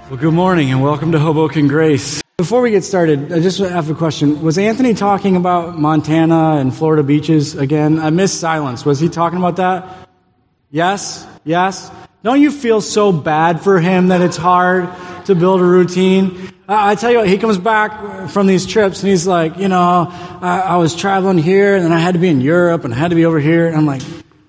Well, good morning and welcome to Hoboken Grace. Before we get started, I just have a question. Was Anthony talking about Montana and Florida beaches again? I missed silence. Was he talking about that? Yes? Yes? Don't you feel so bad for him that it's hard to build a routine? I tell you what, he comes back from these trips and he's like, I was traveling here and then I had to be in Europe and I had to be over here. And I'm like,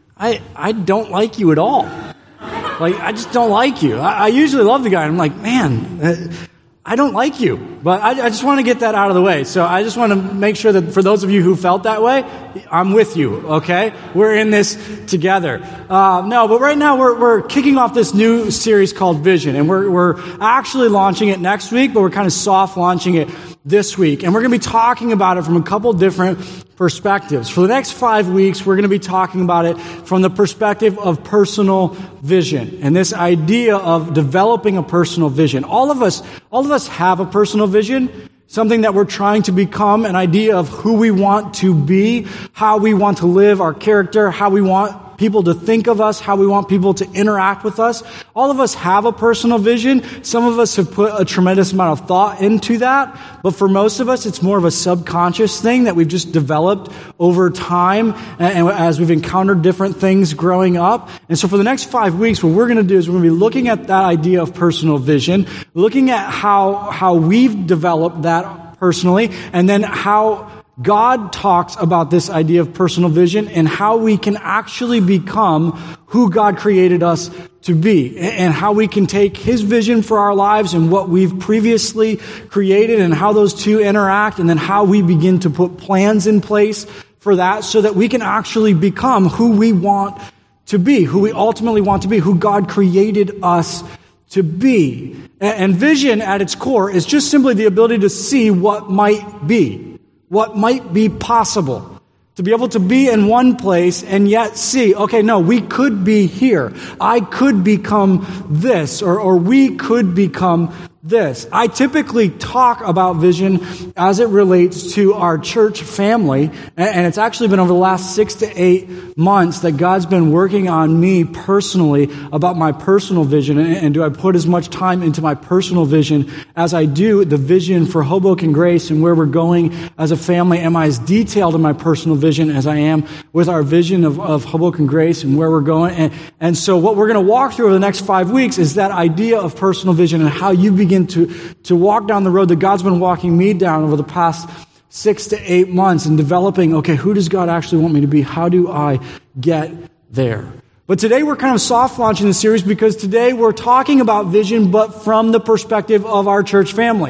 I don't like you at all. Like, I just don't like you. I usually love the guy. And I'm like, man, I don't like you. But I just want to get that out of the way. So I just want to make sure that for those of you who felt that way, I'm with you, okay? We're in this together. But right now we're kicking off this new series called Vision. And we're actually launching it next week, but we're kind of soft launching it this week. And we're going to be talking about it from a couple different perspectives. For the next 5 weeks, we're going to be talking about it from the perspective of personal vision and this idea of developing a personal vision. All of us have a personal vision, something that we're trying to become, an idea of who we want to be, how we want to live, our character, how we want people to think of us, how we want people to interact with us. All of us have a personal vision. Some of us have put a tremendous amount of thought into that, but for most of us, it's more of a subconscious thing that we've just developed over time and as we've encountered different things growing up. And so for the next 5 weeks, what we're going to do is we're going to be looking at that idea of personal vision, looking at how we've developed that personally, and then how God talks about this idea of personal vision and how we can actually become who God created us to be, and how we can take His vision for our lives and what we've previously created and how those two interact, and then how we begin to put plans in place for that so that we can actually become who we want to be, who we ultimately want to be, who God created us to be. And vision at its core is just simply the ability to see what might be. What might be possible. To be able to be in one place and yet see, okay, no, we could be here. I could become this, or we could become this. I typically talk about vision as it relates to our church family, and it's actually been over the last 6 to 8 months that God's been working on me personally about my personal vision, and do I put as much time into my personal vision as I do the vision for Hoboken Grace and where we're going as a family? Am I as detailed in my personal vision as I am with our vision of Hoboken Grace and where we're going? And so what we're going to walk through over the next 5 weeks is that idea of personal vision and how you begin to walk down the road that God's been walking me down over the past 6 to 8 months and developing, okay, who does God actually want me to be? How do I get there? But today we're kind of soft launching the series because today we're talking about vision, but from the perspective of our church family.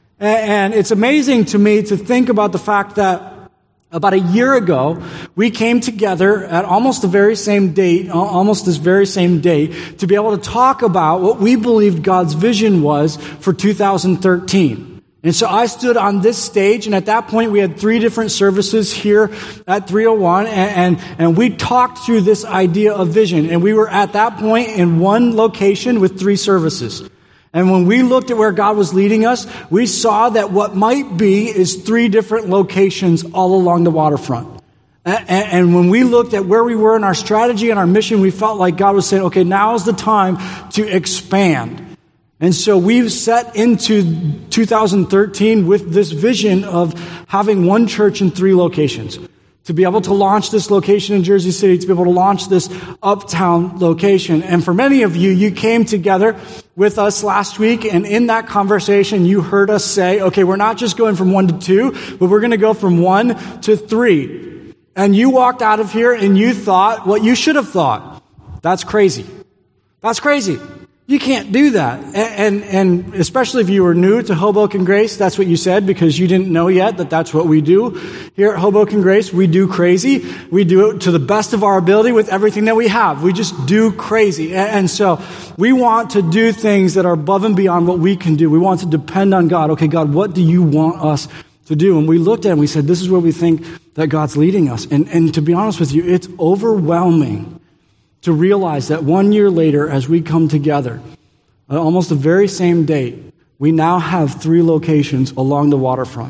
And it's amazing to me to think about the fact that about a year ago, we came together at almost this very same date, to be able to talk about what we believed God's vision was for 2013. And so I stood on this stage, and at that point we had 3 different services here at 301, and we talked through this idea of vision. And we were at that point in one location with 3 services. And when we looked at where God was leading us, we saw that what might be is 3 different locations all along the waterfront. And when we looked at where we were in our strategy and our mission, we felt like God was saying, okay, now is the time to expand. And so we've set into 2013 with this vision of having one church in 3 locations. To be able to launch this location in Jersey City, to be able to launch this uptown location. And for many of you, you came together with us last week, and in that conversation, you heard us say, okay, we're not just going from 1 to 2, but we're going to go from 1 to 3. And you walked out of here and you thought what you should have thought. That's crazy. That's crazy. You can't do that. And especially if you were new to Hoboken Grace, that's what you said because you didn't know yet that that's what we do. Here at Hoboken Grace, we do crazy. We do it to the best of our ability with everything that we have. We just do crazy. And so we want to do things that are above and beyond what we can do. We want to depend on God. Okay, God, what do you want us to do? And we looked at it and we said, this is where we think that God's leading us. And to be honest with you, it's overwhelming to realize that 1 year later, as we come together, at almost the very same date, we now have 3 locations along the waterfront.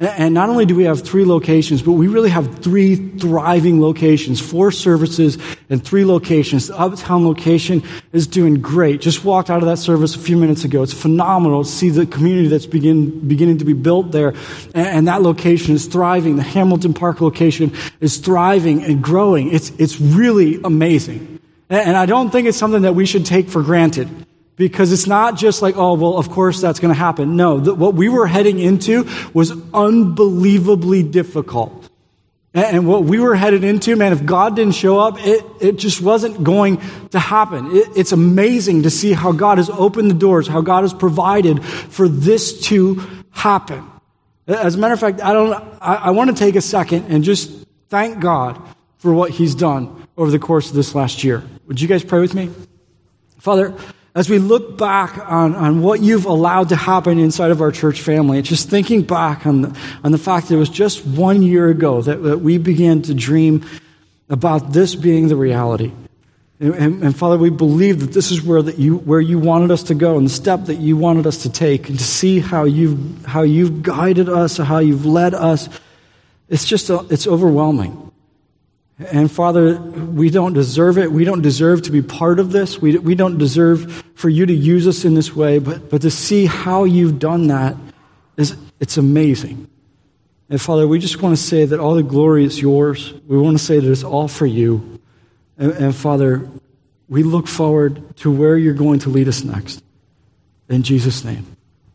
And not only do we have 3 locations, but we really have 3 thriving locations, 4 services and 3 locations. The Uptown location is doing great. Just walked out of that service a few minutes ago. It's phenomenal to see the community that's beginning to be built there. And that location is thriving. The Hamilton Park location is thriving and growing. It's really amazing. And I don't think it's something that we should take for granted. Because it's not just like, oh, well, of course that's going to happen. No, what we were heading into was unbelievably difficult. And what we were headed into, man, if God didn't show up, it just wasn't going to happen. It's amazing to see how God has opened the doors, how God has provided for this to happen. As a matter of fact, I want to take a second and just thank God for what He's done over the course of this last year. Would you guys pray with me? Father, as we look back on what you've allowed to happen inside of our church family, it's just thinking back on the fact that it was just 1 year ago that we began to dream about this being the reality. And Father, we believe that this is where you wanted us to go and the step that you wanted us to take, and to see how you've guided us, how you've led us. It's overwhelming. And Father, we don't deserve it. We don't deserve to be part of this. We don't deserve for you to use us in this way. But to see how you've done that, it's amazing. And Father, we just want to say that all the glory is yours. We want to say that it's all for you. And Father, we look forward to where you're going to lead us next. In Jesus' name,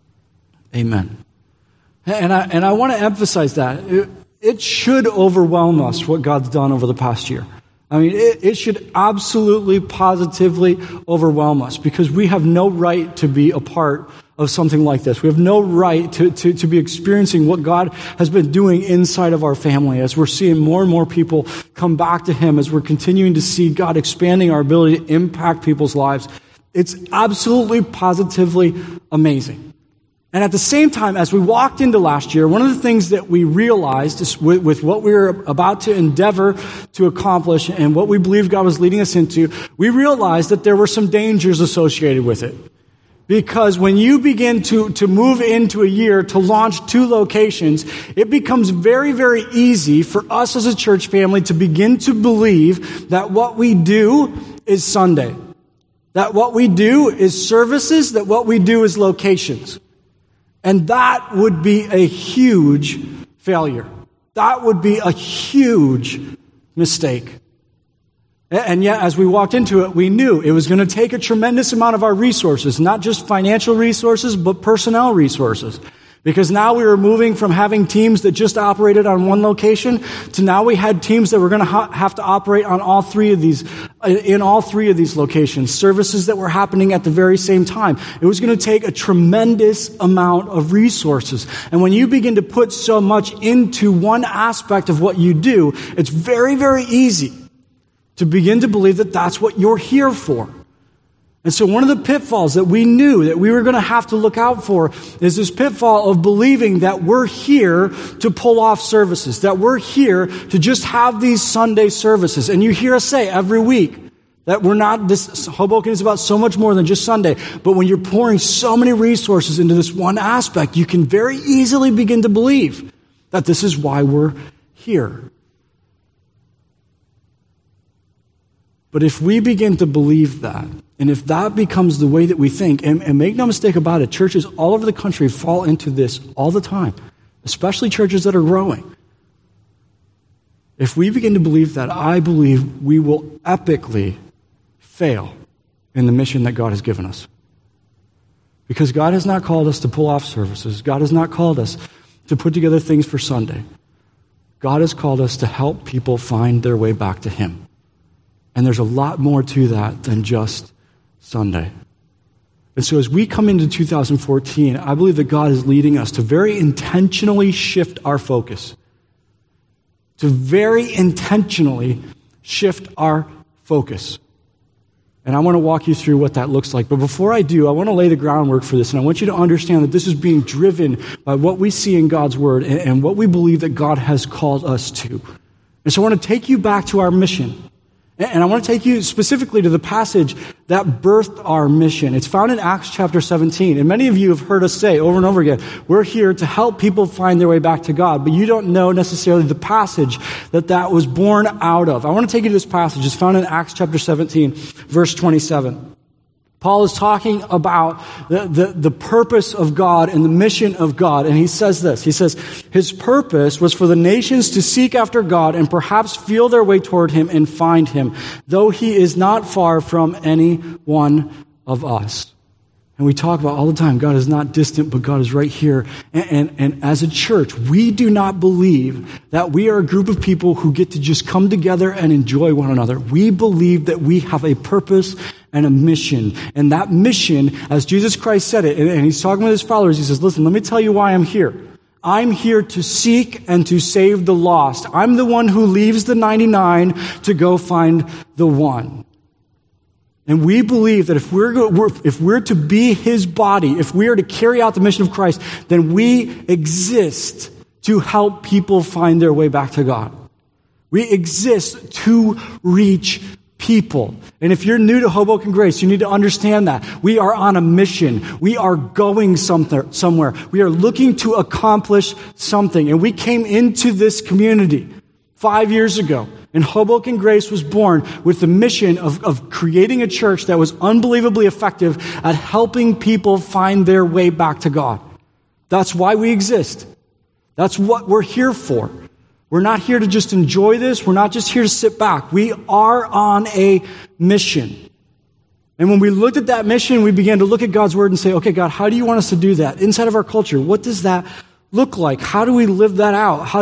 amen. And I want to emphasize that. It should overwhelm us what God's done over the past year. I mean, it should absolutely, positively overwhelm us, because we have no right to be a part of something like this. We have no right to be experiencing what God has been doing inside of our family, as we're seeing more and more people come back to Him, as we're continuing to see God expanding our ability to impact people's lives. It's absolutely, positively amazing. And at the same time, as we walked into last year, one of the things that we realized is with what we were about to endeavor to accomplish and what we believed God was leading us into, we realized that there were some dangers associated with it. Because when you begin to move into a year to launch 2 locations, it becomes very, very easy for us as a church family to begin to believe that what we do is Sunday. That what we do is services, that what we do is locations. And that would be a huge failure. That would be a huge mistake. And yet, as we walked into it, we knew it was going to take a tremendous amount of our resources, not just financial resources, but personnel resources. Because now we were moving from having teams that just operated on one location to now we had teams that were going to have to operate on all 3 of these, in all 3 of these locations, services that were happening at the very same time. It was going to take a tremendous amount of resources. And when you begin to put so much into one aspect of what you do, it's very, very easy to begin to believe that that's what you're here for. And so one of the pitfalls that we knew that we were going to have to look out for is this pitfall of believing that we're here to pull off services, that we're here to just have these Sunday services. And you hear us say every week that Hoboken is about so much more than just Sunday. But when you're pouring so many resources into this one aspect, you can very easily begin to believe that this is why we're here. But if we begin to believe that, and if that becomes the way that we think, and make no mistake about it, churches all over the country fall into this all the time, especially churches that are growing. If we begin to believe that, I believe we will epically fail in the mission that God has given us. Because God has not called us to pull off services. God has not called us to put together things for Sunday. God has called us to help people find their way back to Him. And there's a lot more to that than just Sunday. And so as we come into 2014, I believe that God is leading us to very intentionally shift our focus. To very intentionally shift our focus. And I want to walk you through what that looks like. But before I do, I want to lay the groundwork for this. And I want you to understand that this is being driven by what we see in God's Word and what we believe that God has called us to. And so I want to take you back to our mission. And I want to take you specifically to the passage that birthed our mission. It's found in Acts chapter 17. And many of you have heard us say over and over again, we're here to help people find their way back to God. But you don't know necessarily the passage that was born out of. I want to take you to this passage. It's found in Acts chapter 17, verse 27. Paul is talking about the purpose of God and the mission of God. And he says this. He says, his purpose was for the nations to seek after God and perhaps feel their way toward him and find him, though he is not far from any one of us. And we talk about all the time, God is not distant, but God is right here. And as a church, we do not believe that we are a group of people who get to just come together and enjoy one another. We believe that we have a purpose and a mission. And that mission, as Jesus Christ said it, and he's talking with his followers, he says, listen, let me tell you why I'm here. I'm here to seek and to save the lost. I'm the one who leaves the 99 to go find the one. And we believe that if we're to be his body, if we are to carry out the mission of Christ, then we exist to help people find their way back to God. We exist to reach people. And if you're new to Hoboken Grace, you need to understand that. We are on a mission. We are going somewhere. We are looking to accomplish something. And we came into this community 5 years ago. And Hoboken Grace was born with the mission of creating a church that was unbelievably effective at helping people find their way back to God. That's why we exist. That's what we're here for. We're not here to just enjoy this. We're not just here to sit back. We are on a mission. And when we looked at that mission, we began to look at God's word and say, okay, God, how do you want us to do that? Inside of our culture, what does that look like? How do we live that out? How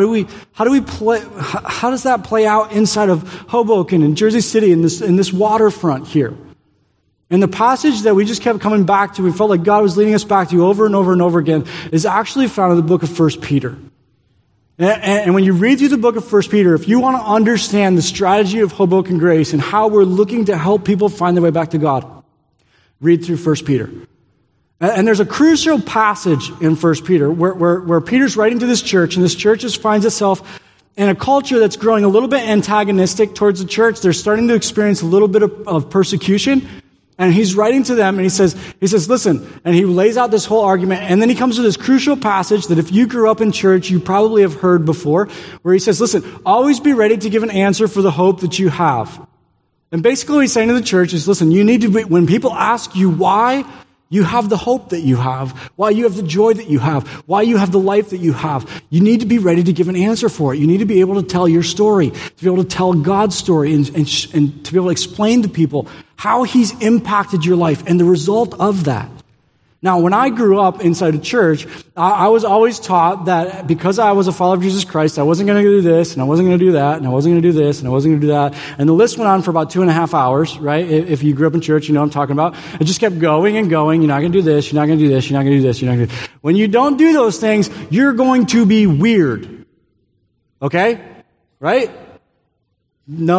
does that play out inside of Hoboken and Jersey City in this waterfront here? And the passage that we just kept coming back to, we felt like God was leading us back to over and over and over again, is actually found in the book of 1 Peter. And when you read through the book of 1 Peter, if you want to understand the strategy of Hoboken Grace and how we're looking to help people find their way back to God, read through 1 Peter. And there's a crucial passage in 1 Peter where Peter's writing to this church, and this church just finds itself in a culture that's growing a little bit antagonistic towards the church. They're starting to experience a little bit of persecution. And he's writing to them, and he says, listen, and he lays out this whole argument, and then he comes to this crucial passage that if you grew up in church, you probably have heard before, where he says, listen, always be ready to give an answer for the hope that you have. And basically what he's saying to the church is, listen, you need to be, when people ask you why you have the hope that you have, why you have the joy that you have, why you have the life that you have, you need to be ready to give an answer for it. You need to be able to tell your story, to be able to tell God's story, and to be able to explain to people how he's impacted your life and the result of that. Now, when I grew up inside a church, I was always taught that because I was a follower of Jesus Christ, I wasn't going to do this, and I wasn't going to do that, and I wasn't going to do this, and I wasn't going to do that. And the list went on for about 2.5 hours, right? If you grew up in church, you know what I'm talking about. It just kept going and going. You're not going to do this, you're not going to do this, you're not going to do this, you're not going to do this. When you don't do those things, you're going to be weird. Okay? Right? No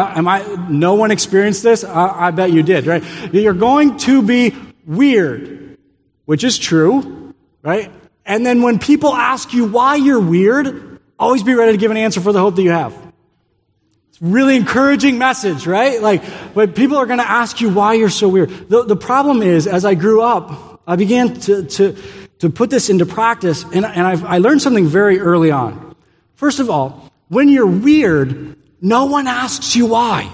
one experienced this? I bet you did, right? You're going to be weird. Which is true, right? And then when people ask you why you're weird, always be ready to give an answer for the hope that you have. It's a really encouraging message, right? Like, when people are going to ask you why you're so weird. The problem is, as I grew up, I began to put this into practice, and I learned something very early on. First of all, when you're weird, no one asks you why.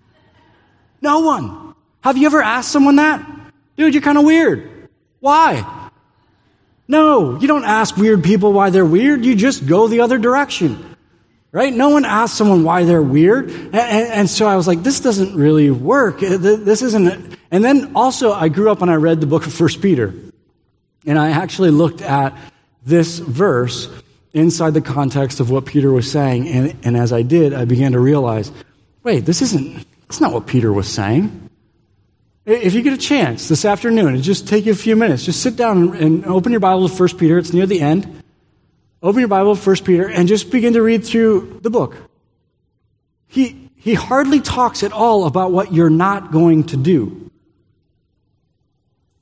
No one. Have you ever asked someone that? Dude, you're kind of weird. Why? No, you don't ask weird people why they're weird. You just go the other direction, right? No one asks someone why they're weird. And so I was like, this doesn't really work. This isn't. And then also I grew up and I read the book of 1 Peter. And I actually looked at this verse inside the context of what Peter was saying. And as I did, I began to realize, wait, that's not what Peter was saying. If you get a chance this afternoon, and just take you a few minutes, just sit down and open your Bible to 1 Peter. It's near the end. Open your Bible to 1 Peter and just begin to read through the book. He hardly talks at all about what you're not going to do.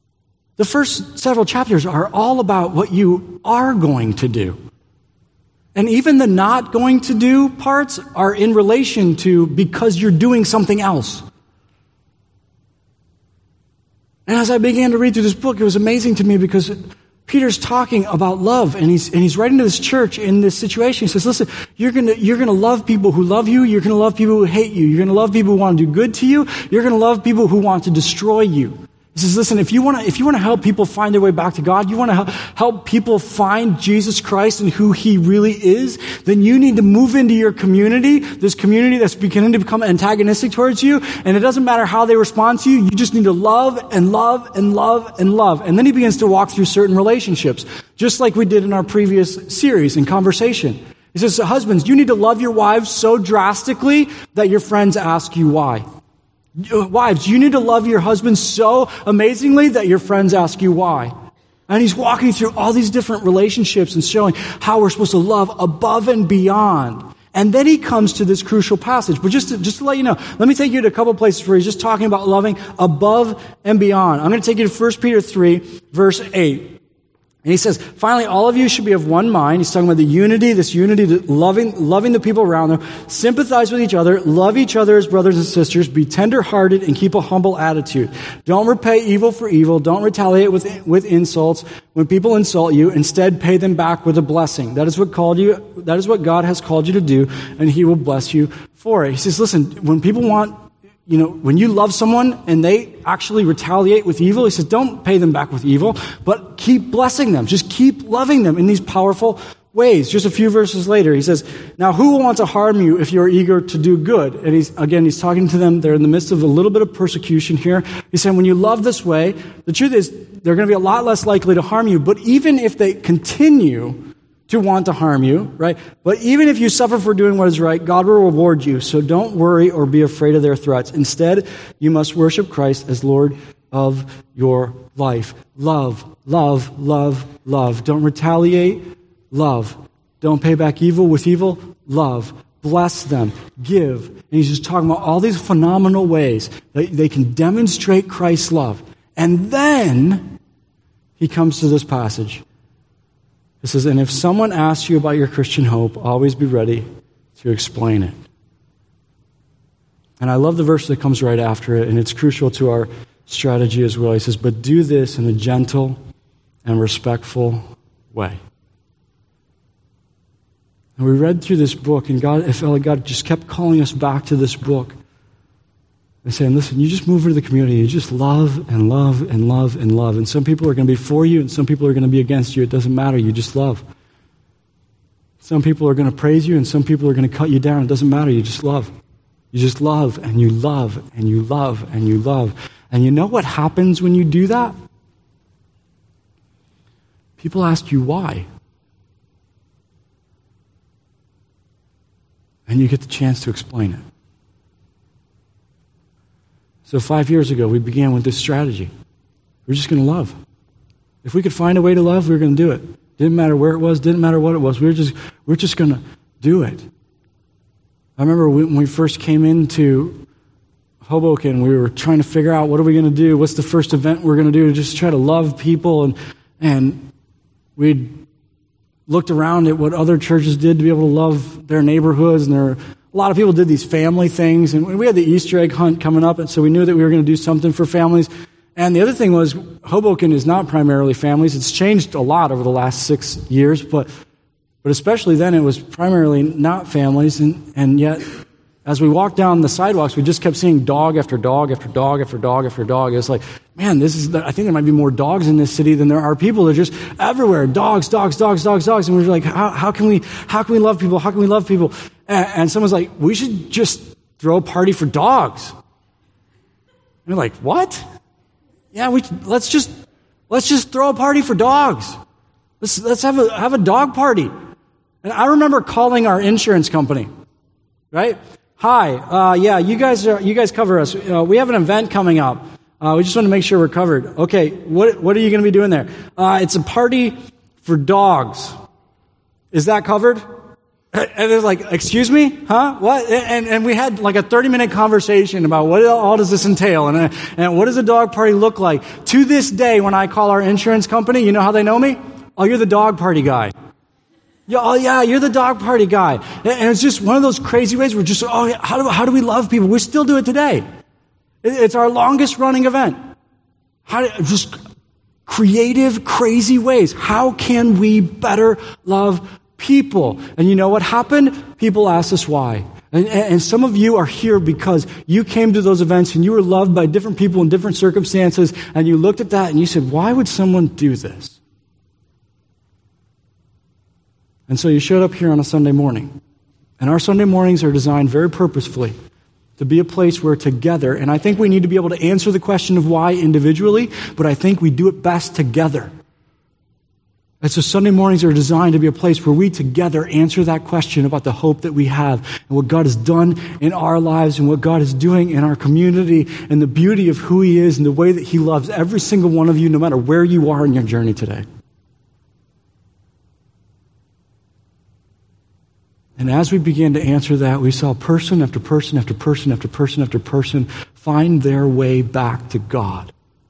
The first several chapters are all about what you are going to do. And even the not going to do parts are in relation to because you're doing something else. And as I began to read through this book, it was amazing to me because Peter's talking about love, and he's writing to this church in this situation. He says, listen, you're gonna love people who love you, you're gonna love people who hate you, you're gonna love people who want to do good to you, you're gonna love people who want to destroy you. He says, listen, if you want to help people find their way back to God, you want to help people find Jesus Christ and who He really is, then you need to move into your community, this community that's beginning to become antagonistic towards you, and it doesn't matter how they respond to you, you just need to love and love and love and love. And then he begins to walk through certain relationships, just like we did in our previous series and conversation. He says, husbands, you need to love your wives so drastically that your friends ask you why. Wives, you need to love your husband so amazingly that your friends ask you why. And he's walking through all these different relationships and showing how we're supposed to love above and beyond. And then he comes to this crucial passage. But just to let you know, let me take you to a couple places where he's just talking about loving above and beyond. I'm going to take you to 1 Peter 3, verse 8. And he says, finally, all of you should be of one mind. He's talking about this unity, loving the people around them, sympathize with each other, love each other as brothers and sisters, be tender-hearted, and keep a humble attitude. Don't repay evil for evil. Don't retaliate with insults when people insult you. Instead, pay them back with a blessing. That is what God has called you to do, and He will bless you for it. He says, listen, when people when you love someone and they actually retaliate with evil, he says, don't pay them back with evil, but keep blessing them. Just keep loving them in these powerful ways. Just a few verses later, he says, now who will want to harm you if you're eager to do good? And he's talking to them. They're in the midst of a little bit of persecution here. He's saying, when you love this way, the truth is they're going to be a lot less likely to harm you. But even if they continue to want to harm you, right? But even if you suffer for doing what is right, God will reward you. So don't worry or be afraid of their threats. Instead, you must worship Christ as Lord of your life. Love, love, love, love. Don't retaliate. Love. Don't pay back evil with evil. Love. Bless them. Give. And he's just talking about all these phenomenal ways that they can demonstrate Christ's love. And then he comes to this passage. It says, and if someone asks you about your Christian hope, always be ready to explain it. And I love the verse that comes right after it, and it's crucial to our strategy as well. He says, but do this in a gentle and respectful way. And we read through this book, and it felt like God just kept calling us back to this book and saying, listen, you just move into the community. You just love and love and love and love. And some people are going to be for you, and some people are going to be against you. It doesn't matter. You just love. Some people are going to praise you, and some people are going to cut you down. It doesn't matter. You just love. You just love, and you love, and you love, and you love. And you know what happens when you do that? People ask you why. And you get the chance to explain it. So 5 years ago, we began with this strategy. We're just going to love. If we could find a way to love, we were going to do it. Didn't matter where it was, didn't matter what it was. We're just going to do it. I remember when we first came into Hoboken, we were trying to figure out what are we going to do? What's the first event we're going to do to just try to love people? And we'd looked around at what other churches did to be able to love their neighborhoods, and a lot of people did these family things, and we had the Easter egg hunt coming up, and so we knew that we were going to do something for families. And the other thing was, Hoboken is not primarily families. It's changed a lot over the last 6 years, but especially then it was primarily not families, and yet as we walked down the sidewalks, we just kept seeing dog after dog after dog after dog after dog. It's like, man, I think there might be more dogs in this city than there are people. They're just everywhere. Dogs, dogs, dogs, dogs, dogs. And we're like, how can we love people? How can we love people? And someone's like, we should just throw a party for dogs. And we're like, what? Yeah, let's just throw a party for dogs. Let's have a dog party. And I remember calling our insurance company, right? Hi, yeah, you guys cover us. We have an event coming up. We just want to make sure we're covered. Okay, what are you going to be doing there? It's a party for dogs. Is that covered? And they're like, excuse me? Huh? What? And we had like a 30-minute conversation about what all does this entail, and what does a dog party look like. To this day, when I call our insurance company, you know how they know me? Oh, you're the dog party guy. Yeah, oh yeah, you're the dog party guy. And it's just one of those crazy ways we're just, oh yeah, how do we love people? We still do it today. It's our longest running event. Just creative, crazy ways. How can we better love people? And you know what happened? People asked us why. And some of you are here because you came to those events and you were loved by different people in different circumstances, and you looked at that and you said, why would someone do this? And so you showed up here on a Sunday morning. And our Sunday mornings are designed very purposefully to be a place where together, and I think we need to be able to answer the question of why individually, but I think we do it best together. And so Sunday mornings are designed to be a place where we together answer that question about the hope that we have and what God has done in our lives and what God is doing in our community and the beauty of who He is and the way that He loves every single one of you, no matter where you are in your journey today. And as we began to answer that, we saw person after person after person after person after person find their way back to God.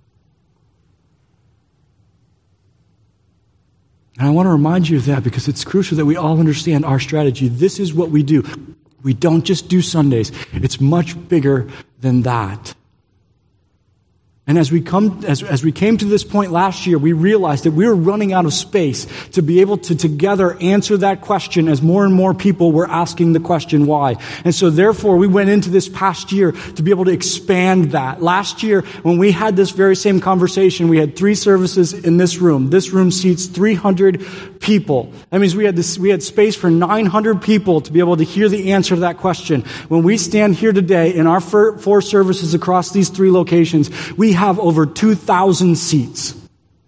And I want to remind you of that because it's crucial that we all understand our strategy. This is what we do. We don't just do Sundays. It's much bigger than that. And as we came to this point last year, we realized that we were running out of space to be able to together answer that question as more and more people were asking the question why. And so therefore, we went into this past year to be able to expand that. Last year, when we had this very same conversation, we had 3 services in this room. This room seats 300 people. That means we had space for 900 people to be able to hear the answer to that question. When we stand here today in our 4 services across these 3 locations, we have over 2,000 seats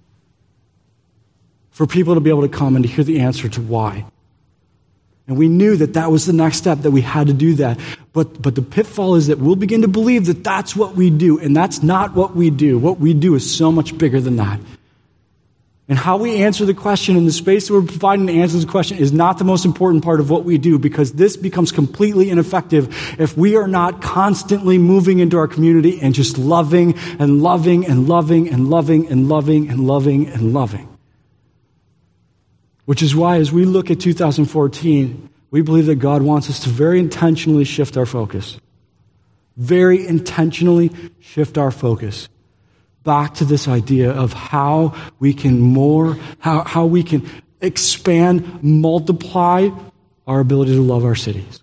for people to be able to come and to hear the answer to why. And we knew that that was the next step, that we had to do that. But the pitfall is that we'll begin to believe that that's what we do, and that's not what we do. What we do is so much bigger than that. And how we answer the question and the space that we're providing to answer the question is not the most important part of what we do, because this becomes completely ineffective if we are not constantly moving into our community and just loving and loving and loving and loving and loving and loving and loving. Which is why as we look at 2014, we believe that God wants us to very intentionally shift our focus. Very intentionally shift our focus back to this idea of how we can how we can expand, multiply our ability to love our cities.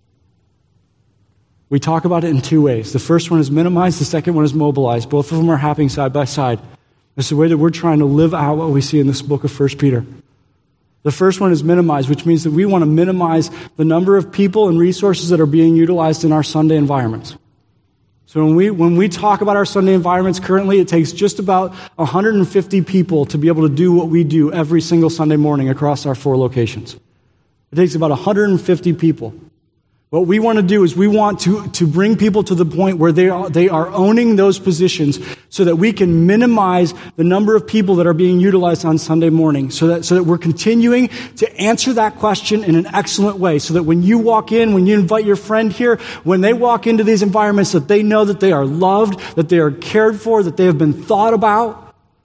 We talk about it in 2 ways. The first one is minimize, the second one is mobilize. Both of them are happening side by side. It's the way that we're trying to live out what we see in this book of 1 Peter. The first one is minimize, which means that we want to minimize the number of people and resources that are being utilized in our Sunday environments. So when we talk about our Sunday environments currently, it takes just about 150 people to be able to do what we do every single Sunday morning across our 4 locations. It takes about 150 people. What we want to do is we want to bring people to the point where they are owning those positions so that we can minimize the number of people that are being utilized on Sunday morning, so that we're continuing to answer that question in an excellent way, so that when you walk in, when you invite your friend here, when they walk into these environments, that they know that they are loved, that they are cared for, that they have been thought about.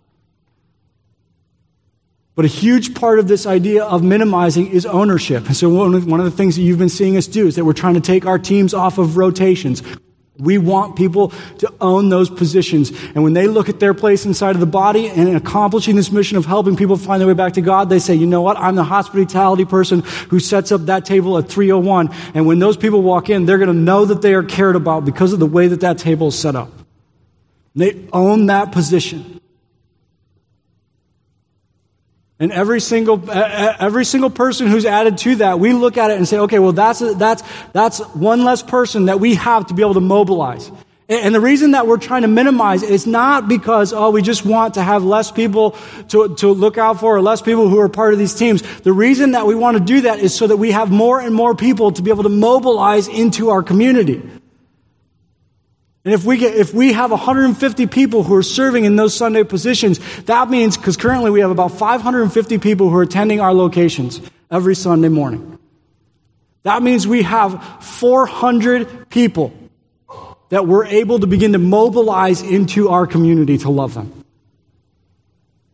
But a huge part of this idea of minimizing is ownership. And so one of the things that you've been seeing us do is that we're trying to take our teams off of rotations. We want people to own those positions. And when they look at their place inside of the body and in accomplishing this mission of helping people find their way back to God, they say, you know what? I'm the hospitality person who sets up that table at 301. And when those people walk in, they're going to know that they are cared about because of the way that that table is set up. They own that position. And every single person who's added to that, we look at it and say, okay, well, that's one less person that we have to be able to mobilize. And the reason that we're trying to minimize is not because, we just want to have less people to look out for or less people who are part of these teams. The reason that we want to do that is so that we have more and more people to be able to mobilize into our community. And if we have 150 people who are serving in those Sunday positions, that means, because currently we have about 550 people who are attending our locations every Sunday morning. That means we have 400 people that we're able to begin to mobilize into our community to love them.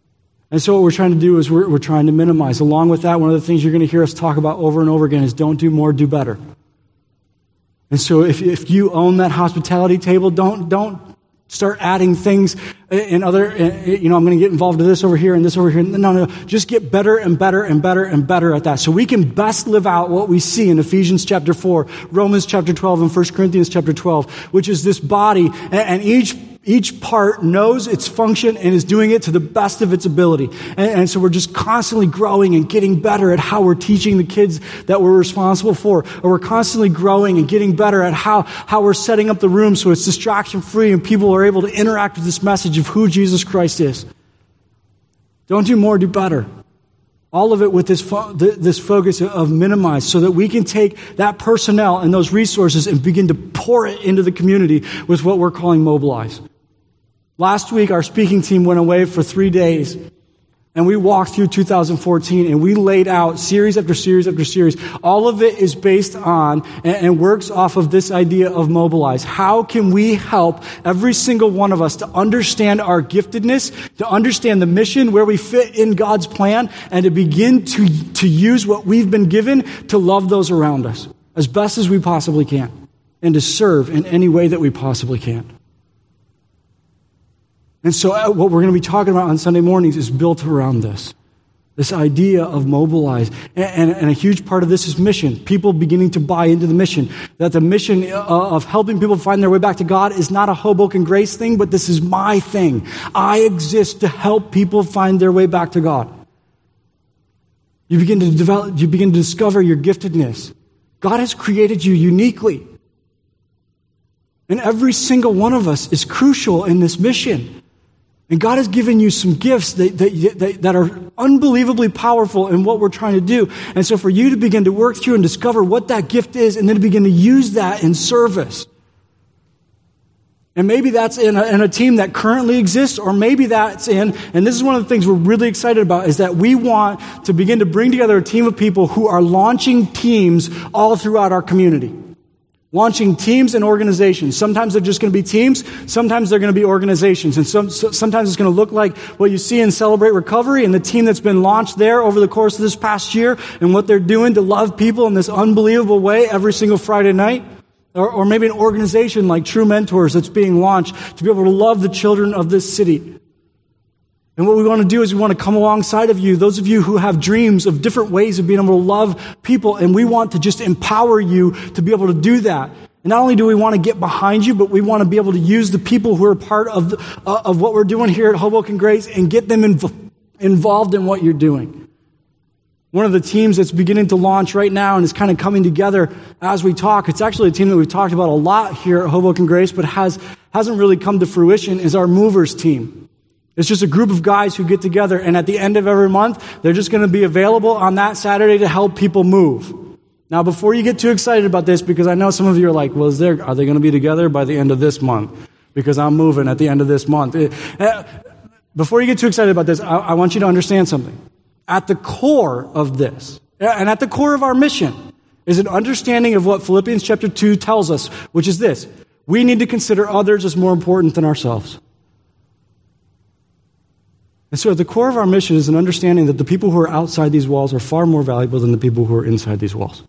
And so what we're trying to do is we're trying to minimize. Along with that, one of the things you're going to hear us talk about over and over again is don't do more, do better. And so if you own that hospitality table, don't start adding things in other, I'm going to get involved in this over here and this over here. No. Just get better and better and better and better at that. So we can best live out what we see in Ephesians chapter 4, Romans chapter 12, and 1 Corinthians chapter 12, which is this body, and each part knows its function and is doing it to the best of its ability. And so we're just constantly growing and getting better at how we're teaching the kids that we're responsible for. Or we're constantly growing and getting better at how we're setting up the room so it's distraction-free and people are able to interact with this message of who Jesus Christ is. Don't do more, do better. All of it with this focus of minimize so that we can take that personnel and those resources and begin to pour it into the community with what we're calling mobilize. Last week, our speaking team went away for 3 days, and we walked through 2014, and we laid out series after series after series. All of it is based on and works off of this idea of mobilize. How can we help every single one of us to understand our giftedness, to understand the mission, where we fit in God's plan, and to begin to use what we've been given to love those around us as best as we possibly can, and to serve in any way that we possibly can. And so what we're going to be talking about on Sunday mornings is built around this idea of mobilize. And a huge part of this is mission. People beginning to buy into the mission. That the mission of helping people find their way back to God is not a Hoboken Grace thing, but this is my thing. I exist to help people find their way back to God. You begin to discover your giftedness. God has created you uniquely. And every single one of us is crucial in this mission. And God has given you some gifts that are unbelievably powerful in what we're trying to do. And so for you to begin to work through and discover what that gift is and then to begin to use that in service. And maybe that's in a team that currently exists, or maybe that's and this is one of the things we're really excited about, is that we want to begin to bring together a team of people who are launching teams all throughout our community. Launching teams and organizations. Sometimes they're just going to be teams. Sometimes they're going to be organizations. And sometimes it's going to look like what you see in Celebrate Recovery and the team that's been launched there over the course of this past year and what they're doing to love people in this unbelievable way every single Friday night. Or maybe an organization like True Mentors that's being launched to be able to love the children of this city. And what we want to do is we want to come alongside of you, those of you who have dreams of different ways of being able to love people, and we want to just empower you to be able to do that. And not only do we want to get behind you, but we want to be able to use the people who are part of what we're doing here at Hoboken Grace and get them involved in what you're doing. One of the teams that's beginning to launch right now and is kind of coming together as we talk, it's actually a team that we've talked about a lot here at Hoboken Grace, but hasn't really come to fruition, is our Movers team. It's just a group of guys who get together, and at the end of every month, they're just going to be available on that Saturday to help people move. Now, before you get too excited about this, because I know some of you are like, well, are they going to be together by the end of this month? Because I'm moving at the end of this month. Before you get too excited about this, I want you to understand something. At the core of this, and at the core of our mission, is an understanding of what Philippians chapter 2 tells us, which is this: we need to consider others as more important than ourselves. And so at the core of our mission is an understanding that the people who are outside these walls are far more valuable than the people who are inside these walls.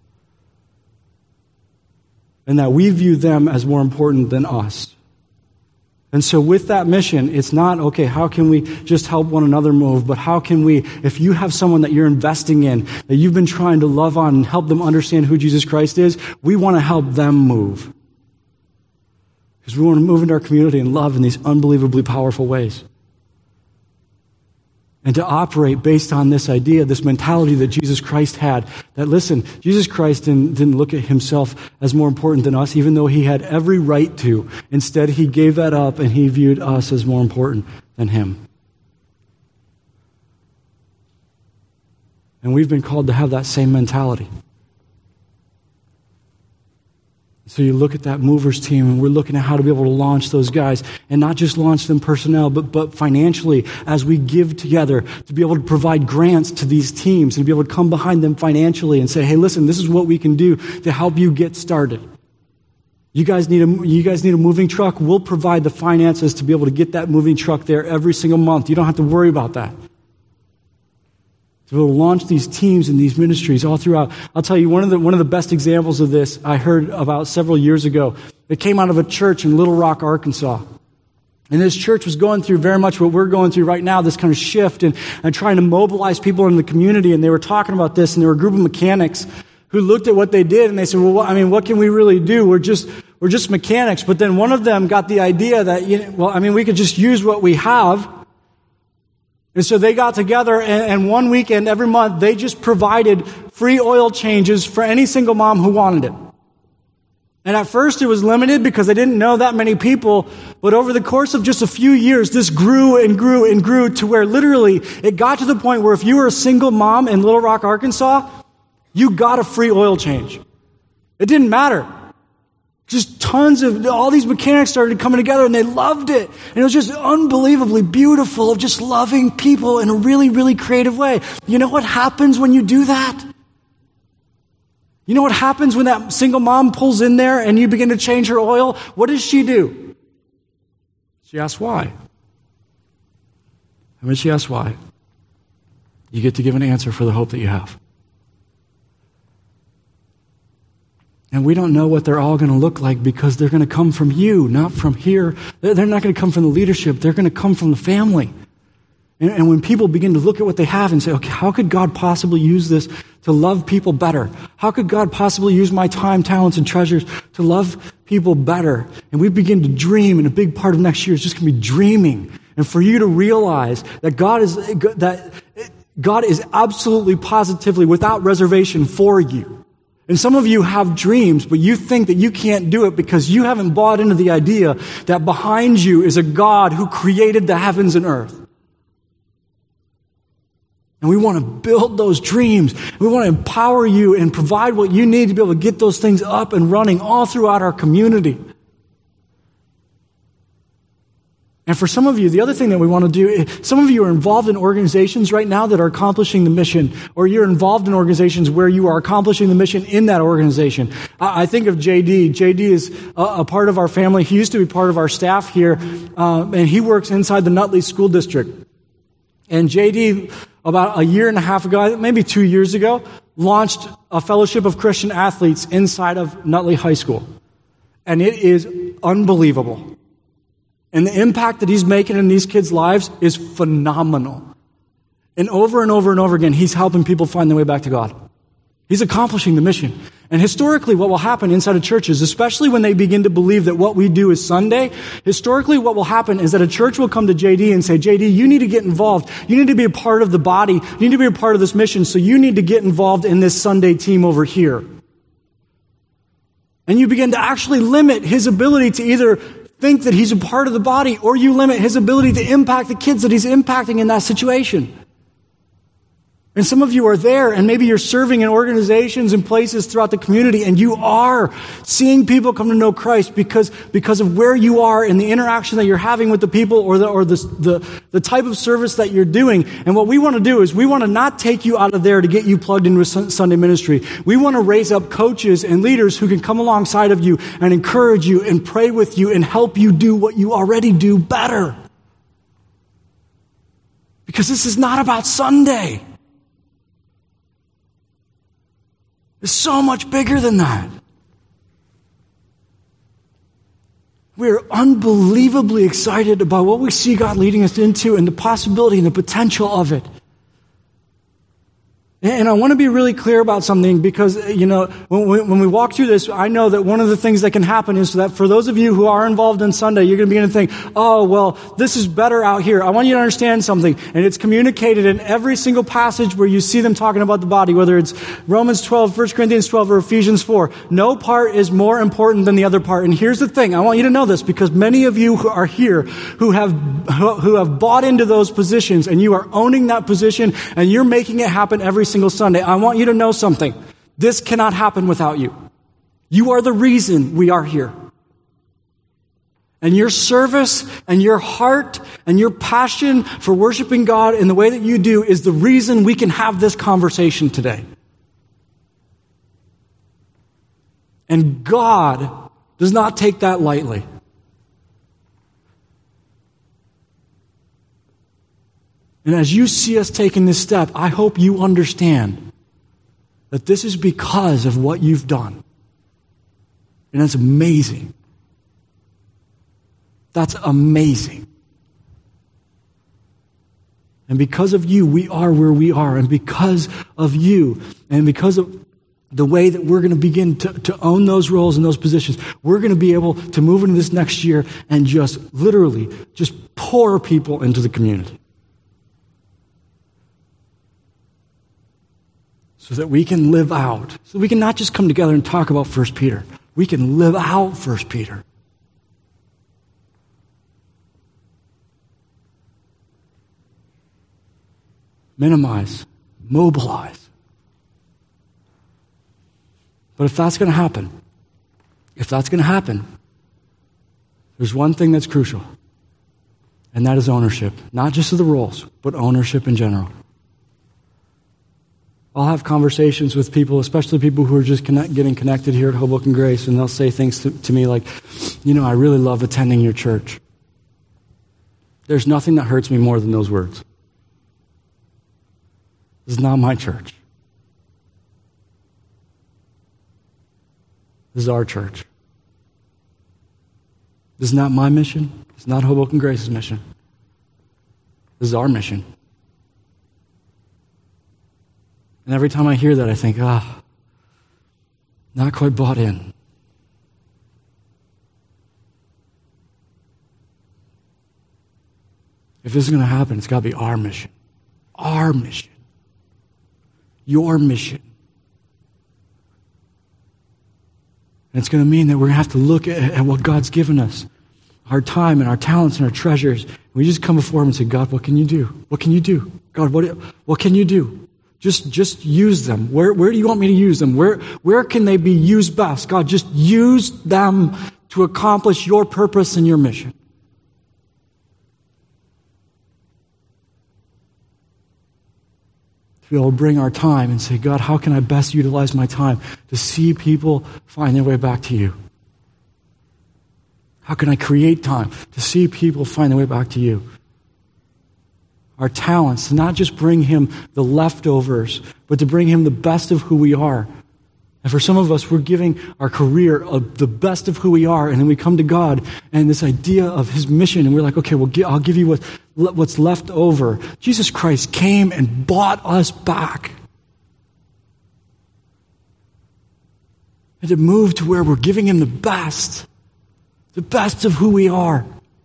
And that we view them as more important than us. And so with that mission, it's not, okay, how can we just help one another move, but how can we, if you have someone that you're investing in, that you've been trying to love on and help them understand who Jesus Christ is, we want to help them move. Because we want to move into our community and love in these unbelievably powerful ways. And to operate based on this idea, this mentality that Jesus Christ had. That, listen, Jesus Christ didn't look at himself as more important than us, even though he had every right to. Instead, he gave that up and he viewed us as more important than him. And we've been called to have that same mentality. So you look at that movers team, and we're looking at how to be able to launch those guys, and not just launch them personnel, but financially, as we give together, to be able to provide grants to these teams and be able to come behind them financially and say, hey, listen, this is what we can do to help you get started. You guys need a moving truck? We'll provide the finances to be able to get that moving truck there every single month. You don't have to worry about that. to be able to launch these teams and these ministries all throughout. I'll tell you, one of the best examples of this I heard about several years ago. It came out of a church in Little Rock, Arkansas. And this church was going through very much what we're going through right now, this kind of shift and trying to mobilize people in the community. And they were talking about this, and there were a group of mechanics who looked at what they did, and they said, well, what can we really do? We're just mechanics. But then one of them got the idea that, we could just use what we have. And so they got together, and one weekend every month, they just provided free oil changes for any single mom who wanted it. And at first it was limited because they didn't know that many people, but over the course of just a few years, this grew and grew and grew to where literally it got to the point where if you were a single mom in Little Rock, Arkansas, you got a free oil change. It didn't matter. Just all these mechanics started coming together, and they loved it. And it was just unbelievably beautiful of just loving people in a really, really creative way. You know what happens when you do that? You know what happens when that single mom pulls in there and you begin to change her oil? What does she do? She asks why. And when she asks why, you get to give an answer for the hope that you have. And we don't know what they're all going to look like because they're going to come from you, not from here. They're not going to come from the leadership. They're going to come from the family. And when people begin to look at what they have and say, okay, how could God possibly use this to love people better? How could God possibly use my time, talents, and treasures to love people better? And we begin to dream, and a big part of next year is just going to be dreaming. And for you to realize that God is absolutely, positively, without reservation for you. And some of you have dreams, but you think that you can't do it because you haven't bought into the idea that behind you is a God who created the heavens and earth. And we want to build those dreams. We want to empower you and provide what you need to be able to get those things up and running all throughout our community. And for some of you, the other thing that we want to do is, some of you are involved in organizations right now that are accomplishing the mission, or you're involved in organizations where you are accomplishing the mission in that organization. I think of JD. JD is a part of our family. He used to be part of our staff here, and he works inside the Nutley School District. And JD, about a year and a half ago, maybe 2 years ago, launched a fellowship of Christian athletes inside of Nutley High School. And it is unbelievable. And the impact that he's making in these kids' lives is phenomenal. And over and over and over again, he's helping people find their way back to God. He's accomplishing the mission. And historically, what will happen inside of churches, especially when they begin to believe that what we do is Sunday, historically what will happen is that a church will come to JD and say, JD, you need to get involved. You need to be a part of the body. You need to be a part of this mission, so you need to get involved in this Sunday team over here. And you begin to actually limit his ability to either think that he's a part of the body, or you limit his ability to impact the kids that he's impacting in that situation. And some of you are there, and maybe you're serving in organizations and places throughout the community, and you are seeing people come to know Christ because of where you are and the interaction that you're having with the people, or the type of service that you're doing. And what we want to do is we want to not take you out of there to get you plugged into Sunday ministry. We want to raise up coaches and leaders who can come alongside of you and encourage you and pray with you and help you do what you already do better. Because this is not about Sunday. It's so much bigger than that. We're unbelievably excited about what we see God leading us into and the possibility and the potential of it. And I want to be really clear about something because, when we walk through this, I know that one of the things that can happen is that for those of you who are involved in Sunday, you're going to begin to think, oh, well, this is better out here. I want you to understand something. And it's communicated in every single passage where you see them talking about the body, whether it's Romans 12, 1 Corinthians 12, or Ephesians 4. No part is more important than the other part. And here's the thing. I want you to know this because many of you who are here who have bought into those positions, and you are owning that position, and you're making it happen every single Sunday. I want you to know something. This cannot happen without you. You are the reason we are here. And your service and your heart and your passion for worshiping God in the way that you do is the reason we can have this conversation today. And God does not take that lightly. And as you see us taking this step, I hope you understand that this is because of what you've done. And that's amazing. That's amazing. And because of you, we are where we are. And because of you, and because of the way that we're going to begin to own those roles and those positions, we're going to be able to move into this next year and just literally just pour people into the community. So that we can live out. So we can not just come together and talk about 1 Peter. We can live out 1 Peter. Minimize, mobilize. But if that's going to happen, there's one thing that's crucial, and that is ownership. Not just of the roles, but ownership in general. I'll have conversations with people, especially people who are just getting connected here at Hoboken Grace, and they'll say things to me like, I really love attending your church. There's nothing that hurts me more than those words. This is not my church. This is our church. This is not my mission. It's not Hoboken Grace's mission. This is our mission. And every time I hear that, I think, not quite bought in. If this is going to happen, it's got to be our mission. Our mission. Your mission. And it's going to mean that we're going to have to look at what God's given us, our time and our talents and our treasures. And we just come before Him and say, God, what can you do? What can you do? God, what can you do? Just use them. Where do you want me to use them? Where can they be used best? God, just use them to accomplish your purpose and your mission. To be able to bring our time and say, God, how can I best utilize my time to see people find their way back to you? How can I create time to see people find their way back to you? Our talents, to not just bring Him the leftovers, but to bring Him the best of who we are. And for some of us, we're giving our career the best of who we are, and then we come to God and this idea of His mission, and we're like, okay, well, I'll give you what's left over. Jesus Christ came and bought us back. And to move to where we're giving Him the best of who we are.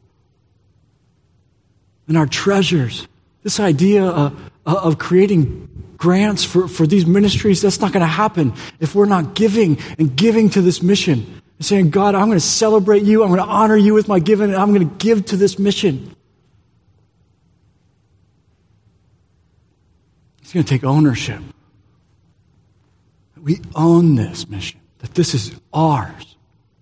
And our treasures. This idea of creating grants for these ministries, that's not going to happen if we're not giving to this mission. And saying, God, I'm going to celebrate you. I'm going to honor you with my giving, and I'm going to give to this mission. It's going to take ownership. We own this mission, that this is ours.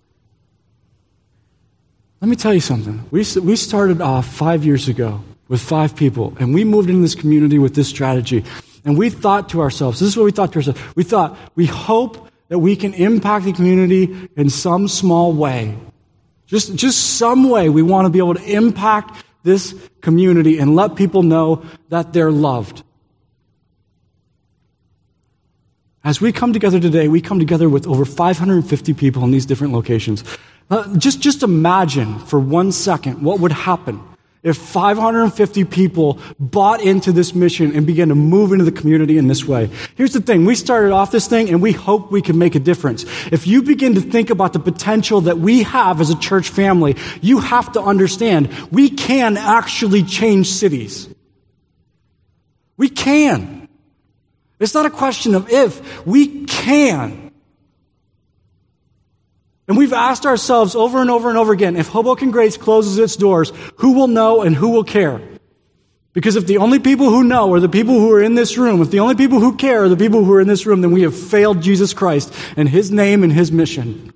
Let me tell you something. We started off 5 years ago with 5 people, and we moved into this community with this strategy. And we thought to ourselves, this is what we thought to ourselves. We hope that we can impact the community in some small way. Just some way we want to be able to impact this community and let people know that they're loved. As we come together today, we come together with over 550 people in these different locations. Just imagine for 1 second what would happen if 550 people bought into this mission and began to move into the community in this way. Here's the thing. We started off this thing and we hope we can make a difference. If you begin to think about the potential that we have as a church family, you have to understand we can actually change cities. We can. It's not a question of if. We can. And we've asked ourselves over and over and over again, if Hoboken Grace closes its doors, who will know and who will care? Because if the only people who know are the people who are in this room, if the only people who care are the people who are in this room, then we have failed Jesus Christ and His name and His mission.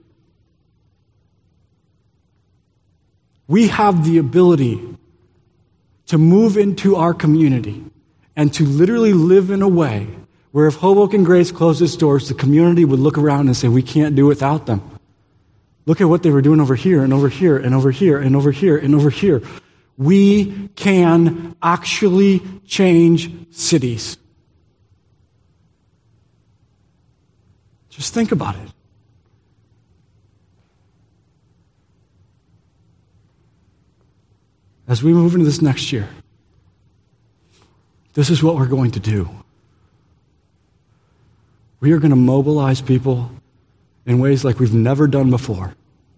We have the ability to move into our community and to literally live in a way where if Hoboken Grace closed its doors, the community would look around and say, we can't do without them. Look at what they were doing over here and over here and over here and over here and over here. We can actually change cities. Just think about it. As we move into this next year, this is what we're going to do. We are going to mobilize people in ways like we've never done before.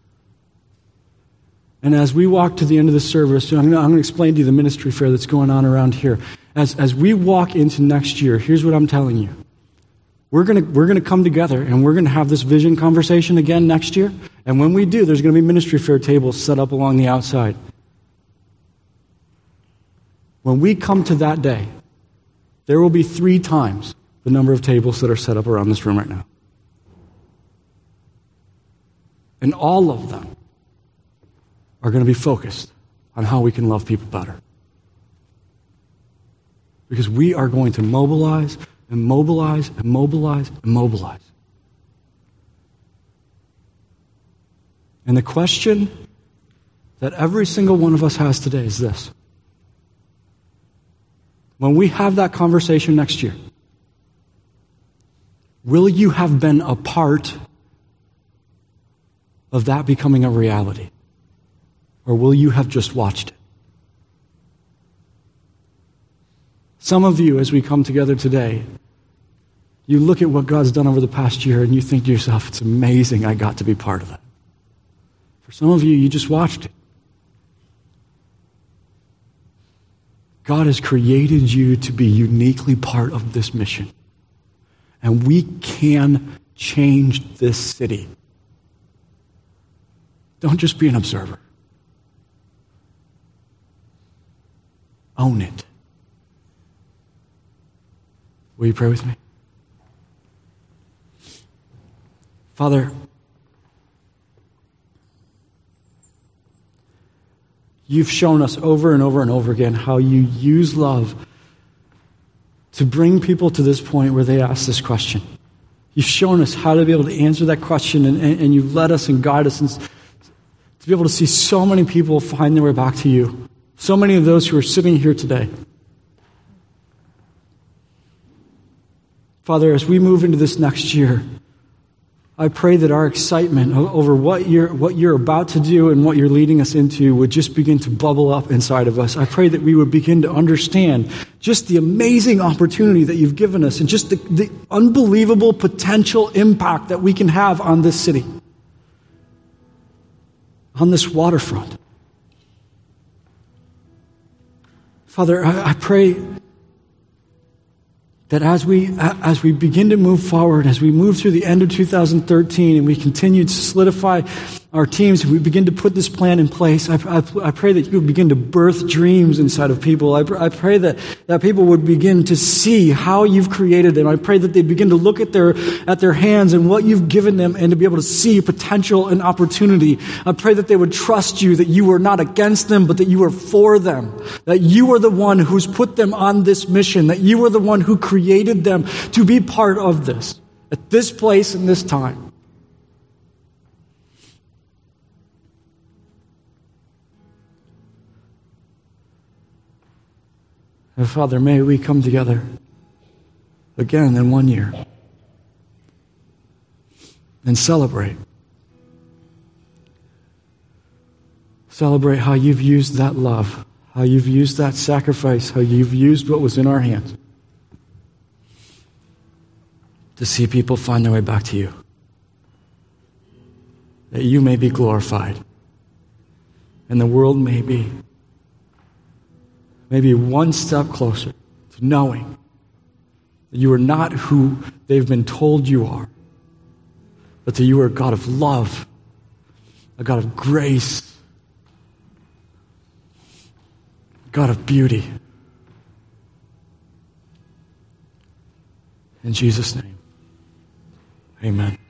And as we walk to the end of the service, I'm going to explain to you the ministry fair that's going on around here. As we walk into next year, here's what I'm telling you. We're going to come together and we're going to have this vision conversation again next year. And when we do, there's going to be ministry fair tables set up along the outside. When we come to that day, there will be 3 times the number of tables that are set up around this room right now. And all of them are going to be focused on how we can love people better. Because we are going to mobilize and mobilize and mobilize and mobilize. And the question that every single one of us has today is this. When we have that conversation next year, will you have been a part of that becoming a reality? Or will you have just watched it? Some of you, as we come together today, you look at what God's done over the past year and you think to yourself, it's amazing I got to be part of that. For some of you, you just watched it. God has created you to be uniquely part of this mission. And we can change this city. Don't just be an observer. Own it. Will you pray with me? Father, you've shown us over and over and over again how you use love to bring people to this point where they ask this question. You've shown us how to be able to answer that question, and you've led us and guided us to be able to see so many people find their way back to you. So many of those who are sitting here today. Father, as we move into this next year, I pray that our excitement over what you're about to do and what you're leading us into would just begin to bubble up inside of us. I pray that we would begin to understand just the amazing opportunity that you've given us and just the unbelievable potential impact that we can have on this city, on this waterfront. Father, I pray that as we begin to move forward, as we move through the end of 2013 and we continue to solidify our teams, we begin to put this plan in place. I pray that you would begin to birth dreams inside of people. I pray that people would begin to see how you've created them. I pray that they begin to look at their hands and what you've given them and to be able to see potential and opportunity. I pray that they would trust you, that you are not against them, but that you are for them, that you are the one who's put them on this mission, that you are the one who created them to be part of this, at this place and this time. And Father, may we come together again in 1 year and celebrate. Celebrate how you've used that love, how you've used that sacrifice, how you've used what was in our hands to see people find their way back to you. That you may be glorified and the world may be maybe one step closer to knowing that you are not who they've been told you are, but that you are a God of love, a God of grace, a God of beauty. In Jesus' name, amen.